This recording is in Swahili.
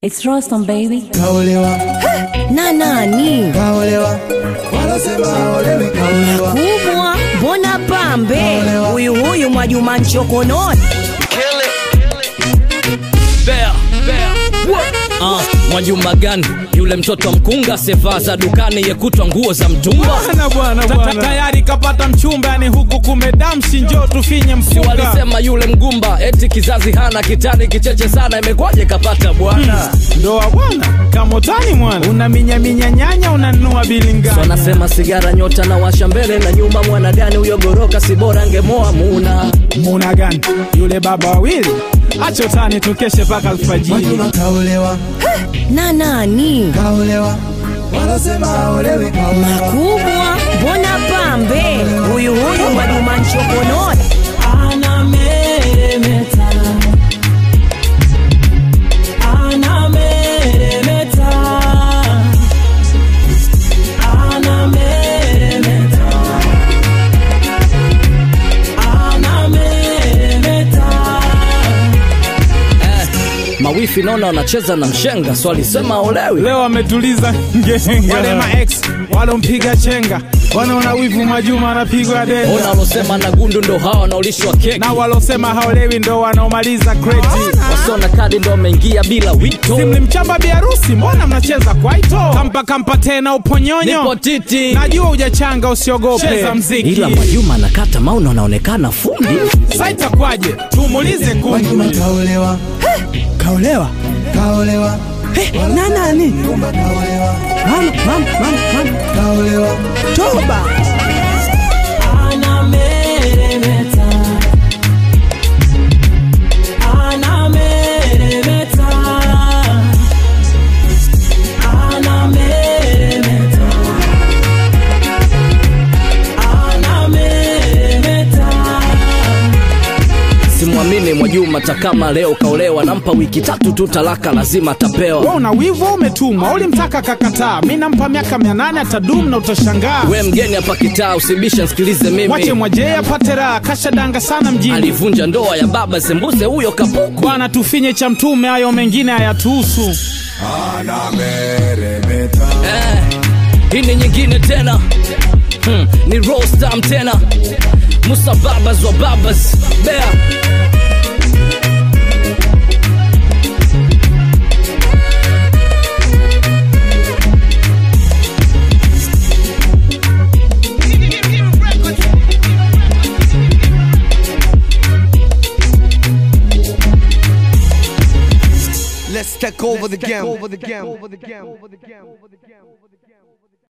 It's Rostam baby. Kaolewa Na nani? Kaolewa wanasema olewi kaolewa Kubwa bona pambe huyu Mwajuma Nchokononi. Bear. Mwajuma gani? Yule mtoto mkunga sevaza dukani yekutwa nguo za mtumba. Bwana. Tayari kapata mchumba, yani huku kumedamshi, njoo tufinye mfunga. Si walisema yule mgumba eti kizazi hana kitani kicheche sana, imekwaje kapata bwana? Ndoa bwana, kamotani mwana. Unaminya nyanya unanunua bilingani. So nasema sigara nyota na washa mbele na nyuma, mwana gani huyo goroka, si bora angemoa Muna gani? Yule baba wawili. Acho tani tukeshe paka alfajiri. Mwajuma kaolewa Na nani? Kaolewa wanasema olewi kaolewa Kubwa bona pambe huyu Mwajuma Nchokononi. Anameremeta mawifi naona wanacheza na mshenga, so alisema olewi. Leo ametuliza ngenga. Wale ma ex walompiga chenga wanaona wivu Mwajuma anapigwa denga. Ona walosema na gundu ndo hawa wanaolishwa keki, na walosema haolewi ndo wanaomaliza kreti. Wasona kadi ndo wameingia bila wito. Simlimchamba biharusi, mbona mnacheza kwaito? Kampa tena uponyonyo. Nipo titi. Najua hujachanga, usiogope. Cheza mziki. Ila Mwajuma anakata mauna anaonekana fundi. Saita kwaje? Tumulize Mwajuma kaolewa Kaolewa Na nani? Kaolewa Mama. Kaolewa Toba. Anameremeta Simwamini Mwajuma takama leo kaolewa, nampa wiki 3 tu talaka lazima tapewa. Wewe una wivu umetumwa, ulimtaka kakataa. Mimi nampa miaka 800 atadumu na utashangaa. We mgeni hapa kitaa, usibishe nsikilize mimi. Mwache Mwaje apate raha, kashadanga sana mjini. Alivunja ndoa ya baba sembuse huyo kapuku. Bwana tufinye cha mtume, hayo mengine hayatuhusu. Anameremeta Hii ni nyingine tena. Ni Rostam tena. Musa babas wa babas. Bear. Let's take over the game.